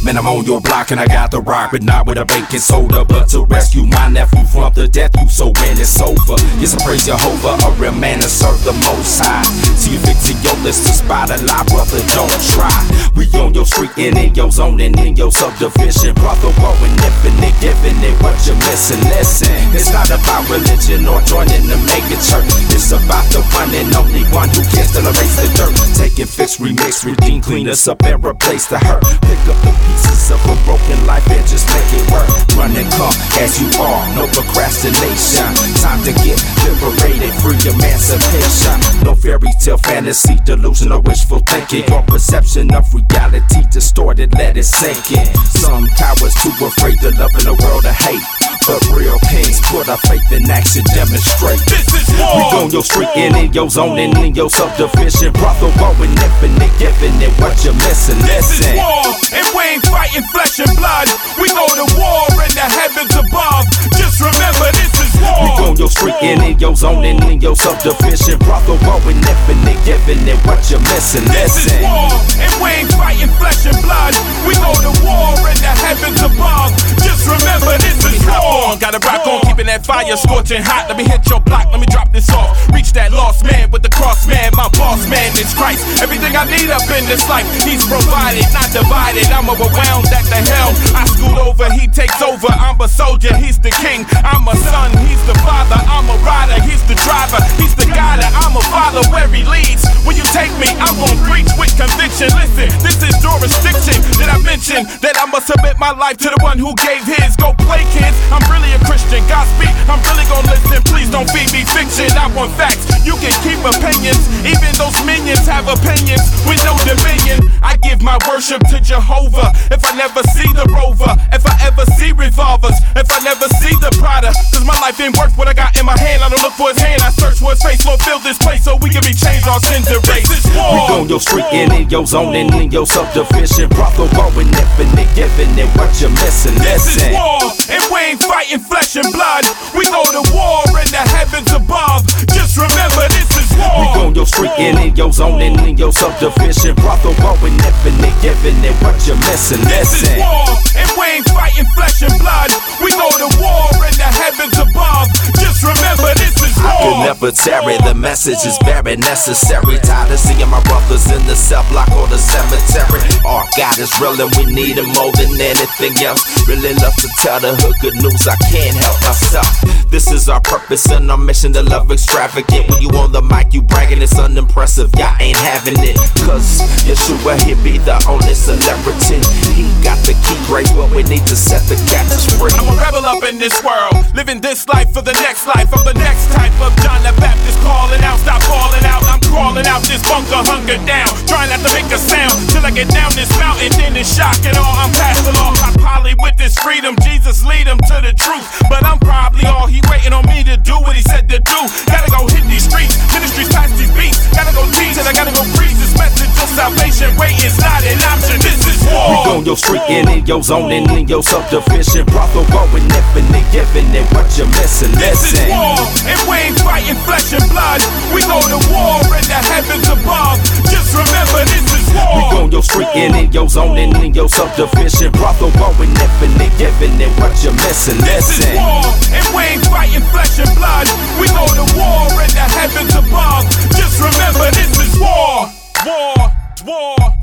Man, I'm on your block and I got the rock, but not with a baking soda. But to rescue my nephew from the death you, so when it's over, yes, I praise Jehovah, a real man to serve the Most High. See you fixing your list to spot a lie, brother, don't try. We on your street and in your zone and in your subdivision, brother, going infinite, giving it what you're missing. Listen, it's not about religion or joining the mega church. It's about the one and only one who can still erase the dirt. Take it, fix, remix, redeem, clean us up and replace the hurt. Pick up the pieces of a broken life and just make it work. Run and come as you are, no procrastination. Time to get liberated, free emancipation. No fairy tale fantasy, delusion or wishful thinking. Your perception of reality distorted, let it sink in. Some cowards too afraid to love in a world of hate, but real kings put our faith in action, demonstrate. This is war. We on your street and in your zone and in your subdivision, brother, going infinite, giving it what you're missing. This is Listen, war, and we ain't fighting flesh and blood. We go to war in the heavens above. Just remember, this is we war. on your street and in your zone and in your subdivision, brother, going infinite, giving it what you're missing. This is Listen, war, and we ain't fighting flesh and blood. We go to war in the heavens above. Just remember, this is war. Got a rock on, keeping that fire scorching hot. Let me hit your block, let me drop this off. Reach that lost man with the cross man. My boss man is Christ. Everything I need up in this life, he's provided, not divided. I'm overwhelmed at the helm. I scoot over, he takes over. I'm a soldier, he's the king. I'm a son, he's the father. I'm a rider, he's the driver. He's the guide, I'm a follow where he leads. When you take me, I'm gonna preach with conviction. Listen, this is jurisdiction. Did I mention that I must submit my life to the one who gave his? Go play, kids. I'm really a Christian. God speak, I'm really gonna listen. Please don't feed me fiction. I want facts. You can keep opinions. Even those minions have opinions with no dominion. I give my worship to Jehovah. If I never see the Rover, if I ever see revolvers, if I never see the Prada, cause my life ain't worth what I got in my hand. I don't look for his hand, I search for his face. Lord, fill this place so we can be changed, our sins erased. This is we war. on your street and in your zone and in your subdivision, brother, going infinite, giving it what you're missing. This is Listen, war, and we ain't fighting flesh and blood. We go to war in the heavens above. Just remember, this is we war. on your street and in your zone and in your subdivision, brother, going infinite, giving it what you're missing. This is Listen, war, and we ain't fighting flesh and blood. We go to war in the heavens above. Just remember, this is I could war. never tarry, the message is very necessary. Tired of seeing my brothers in the cell block or the cemetery. Our God is real and we need him more than anything else. Really love to tell the hood good news, I can't help myself. This is our purpose and our mission to love extravagant. When you on the mic, you bragging, it's unimpressive, y'all ain't having it. Cause Yeshua, he be the only celebrity. He got the key, great, what we need to set the captives free. I'm a rebel up in this world, living this life for the next life. I'm the next type of John the Baptist, calling out, stop falling out. I'm crawling out this bunker, hunger down, trying not to make a sound till I get down this mountain. Then it's shock and all, I'm past the law. I poly with this freedom, Jesus lead him to the truth. But I'm probably all he waiting on me to do what he said to do. Gotta go hit these streets, ministries past these beats. Gotta go teach and I gotta go preach this message of salvation. Wait, it's not an option, this is we war. on your street and in your zone and in your subdivision, brother, going infinite, giving it what you're missing. This is Listen, war, and we ain't fighting flesh and blood. We go to war in the heavens above. Just remember, this is we war. on your street and in your zone and in your subdivision, brother, going infinite, giving it what you're missing. This is Listen, war, and we ain't fighting flesh and blood. We go to war in the heavens above. Just remember, this is war. War, war.